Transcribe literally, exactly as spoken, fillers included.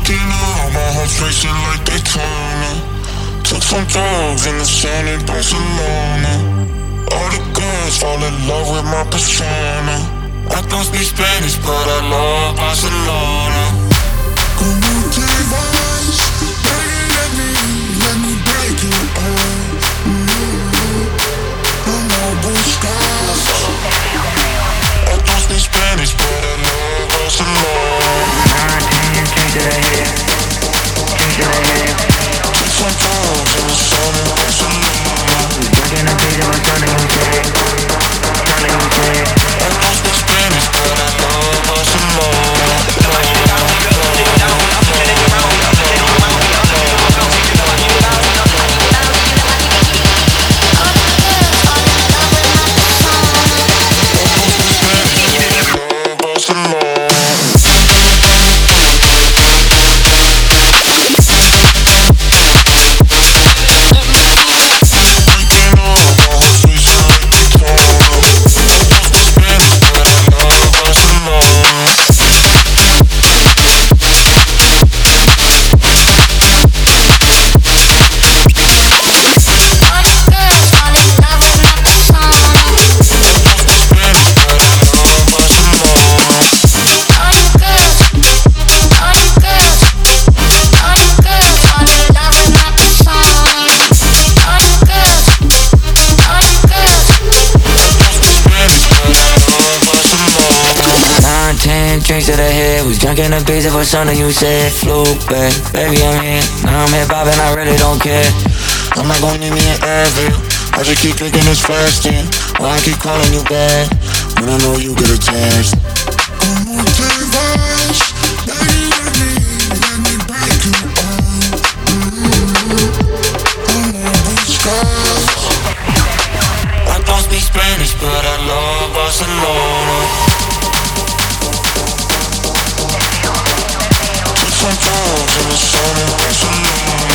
Waking up, my heart's racing like Daytona. Took some drugs in the sun in Barcelona. All the girls fall in love with my persona. I don't speak Spanish, but I love Barcelona. Como te vas, baby, let me, let me break you up. Como buscas. I don't speak Spanish, but I love Barcelona. Nineteen, drink to the head. Drink to the head. Took some drugs in the sun in Barcelona. Drinking a beer, I'm turning on dead. Turning on dead. I don't speak Spanish, but I love Barcelona. Drinks to the head, was drunk in a pizza for something you said. Flew back, baby I'm here. Now I'm hip hop and I really don't care. I'm not gon' need me an Advil. I just keep thinking it's fasting. Why I keep calling you back when I know you get attached. Como te vas, baby, let me, let me break you up. Como buscas. I don't speak Spanish, but I love Barcelona. Some drugs in the sun in Barcelona.